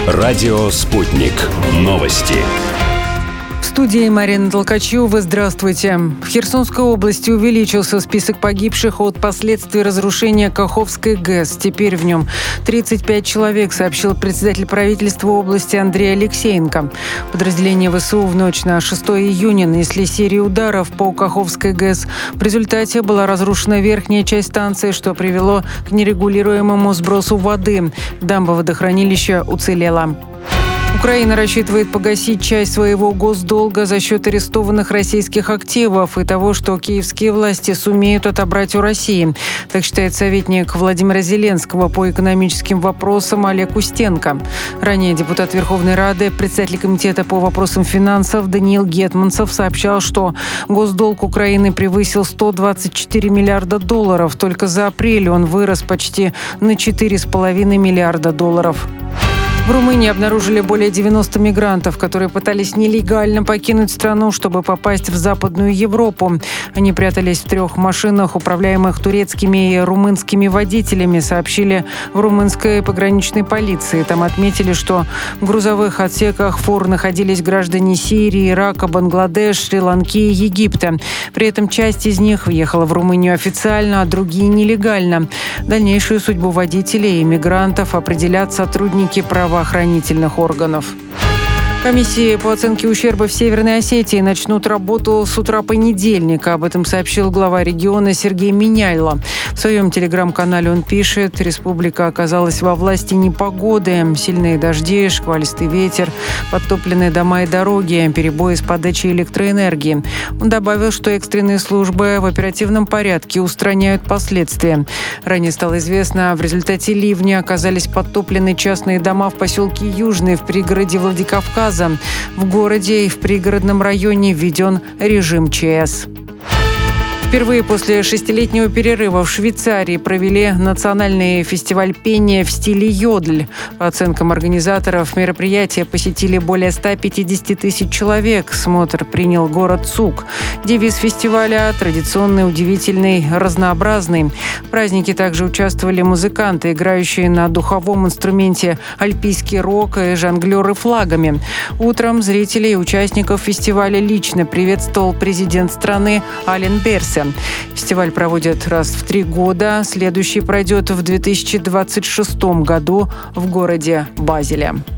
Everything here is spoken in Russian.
Радио «Спутник». Новости. В студии Марина Толкачева. Здравствуйте. В Херсонской области увеличился список погибших от последствий разрушения Каховской ГЭС. Теперь в нем 35 человек, сообщил председатель правительства области Андрей Алексеенко. Подразделения ВСУ в ночь на 6 июня нанесли серию ударов по Каховской ГЭС. В результате была разрушена верхняя часть станции, что привело к нерегулируемому сбросу воды. Дамба водохранилища уцелела. Украина рассчитывает погасить часть своего госдолга за счет арестованных российских активов и того, что киевские власти сумеют отобрать у России. Так считает советник Владимира Зеленского по экономическим вопросам Олег Устенко. Ранее депутат Верховной Рады, председатель комитета по вопросам финансов Даниил Гетманцев сообщал, что госдолг Украины превысил 124 миллиарда долларов. Только за апрель он вырос почти на 4,5 миллиарда долларов. В Румынии обнаружили более 90 мигрантов, которые пытались нелегально покинуть страну, чтобы попасть в Западную Европу. Они прятались в 3 машинах, управляемых турецкими и румынскими водителями, сообщили в румынской пограничной полиции. Там отметили, что в грузовых отсеках фур находились граждане Сирии, Ирака, Бангладеш, Шри-Ланки и Египта. При этом часть из них въехала в Румынию официально, а другие нелегально. Дальнейшую судьбу водителей и мигрантов определят сотрудники правоохранительных органов. Комиссии по оценке ущерба в Северной Осетии начнут работу с утра понедельника. Об этом сообщил глава региона Сергей Миняйло. В своем телеграм-канале он пишет: республика оказалась во власти непогоды. Сильные дожди, шквалистый ветер, подтопленные дома и дороги, перебои с подачей электроэнергии. Он добавил, что экстренные службы в оперативном порядке устраняют последствия. Ранее стало известно, в результате ливня оказались подтоплены частные дома в поселке Южный в пригороде Владикавказа. В городе и в пригородном районе введен режим ЧС. Впервые после 6-летнего перерыва в Швейцарии провели национальный фестиваль пения в стиле йодль. По оценкам организаторов, мероприятия посетили более 150 тысяч человек. Смотр принял город Цуг. Девиз фестиваля – традиционный, удивительный, разнообразный. В празднике также участвовали музыканты, играющие на духовом инструменте альпийский рок и жонглеры флагами. Утром зрителей и участников фестиваля лично приветствовал президент страны Ален Берсе. Фестиваль проводят раз в 3 года. Следующий пройдет в 2026 году в городе Базеле.